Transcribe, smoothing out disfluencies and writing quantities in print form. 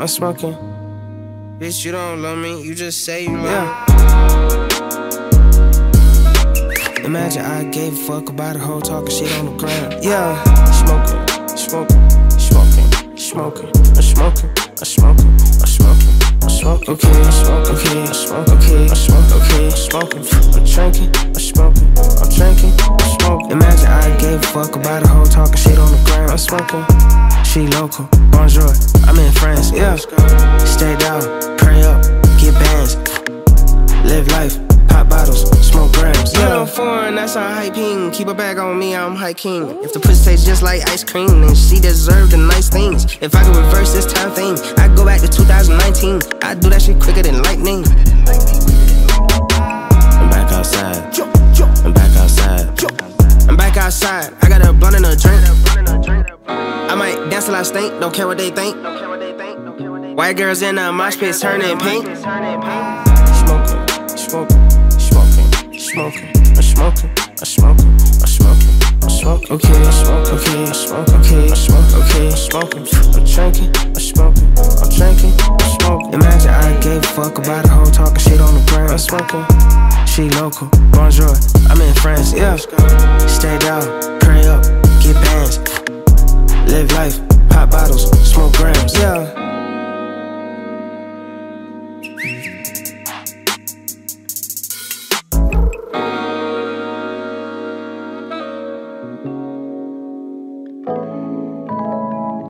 I'm smoking. Bitch, you don't love me, you just say you love me. Yeah. Imagine I gave a fuck about a hoe talking shit on the ground. Yeah. Smoking, smoking, smoking, smoking, I'm smoking, I'm smoking, I'm smoking, I'm smoking. Okay, I'm smoking, okay, I'm smoking, okay, I'm smoking, okay, I'm smoking. I'm drinking, I'm smoking, I'm drinking, I'm smoking. Imagine I gave a fuck about a hoe talking shit on the ground. I'm smoking. She local, bonjour, I'm in France, yeah. Stay down, pray up, get bands, live life, pop bottles, smoke grams, yeah. I'm foreign, that's our hyping. Keep a bag on me, I'm hiking. If the pussy tastes just like ice cream, then she deserve the nice things. If I could reverse this time thing, I'd go back to 2019. I'd do that shit quicker than lightning. I'm back outside, I'm back outside, I'm back outside. I got a blunt and a drink. I might dance till I stink, don't care what they think. White girls in the mosh pit turning pink. Smoking, smoking, smoking, smoking, I'm smoking, I'm smoking, I'm smoking, I'm smoking. Okay, I'm smoking, okay, I'm smoking, okay, I'm smoking, okay, I'm smoking. I'm drinking, I'm smoking, I'm drinking, I'm smoking. Imagine I gave a fuck about a hoe talking shit on the ground. I'm smoking. She local, bonjour, I'm in France, yeah. Stay down, pray up, get bands, live life, pop bottles, smoke grams, yeah.